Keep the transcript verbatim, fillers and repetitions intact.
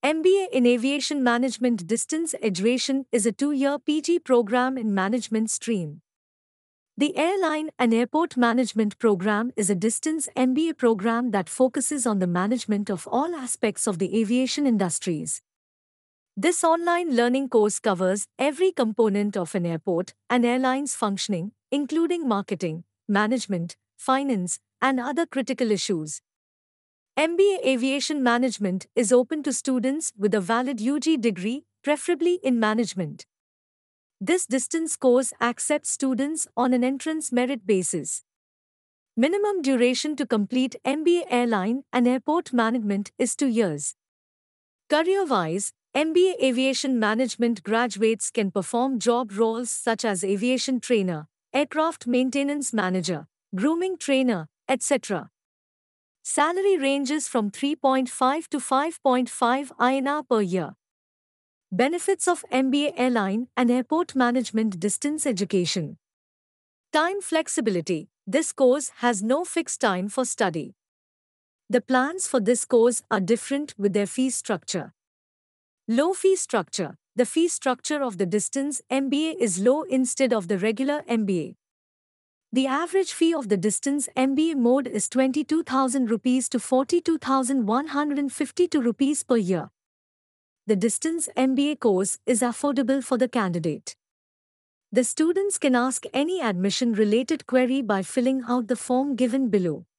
M B A in Aviation Management Distance Education is a two-year P G program in management stream. The Airline and Airport Management Program is a distance M B A program that focuses on the management of all aspects of the aviation industries. This online learning course covers every component of an airport and airline's functioning, including marketing, management, finance, and other critical issues. M B A Aviation Management is open to students with a valid U G degree, preferably in management. This distance course accepts students on an entrance merit basis. Minimum duration to complete M B A Airline and Airport Management is two years. Career-wise, M B A Aviation Management graduates can perform job roles such as aviation trainer, aircraft maintenance manager, grooming trainer, et cetera. Salary ranges from three point five to five point five I N R per year. Benefits of M B A Airline and Airport Management Distance Education. Time flexibility. This course has no fixed time for study. The plans for this course are different with their fee structure. Low fee structure. The fee structure of the distance M B A is low instead of the regular M B A. The average fee of the distance M B A mode is twenty-two thousand rupees to forty-two thousand one hundred fifty-two rupees per year. The distance M B A course is affordable for the candidate. The students can ask any admission-related query by filling out the form given below.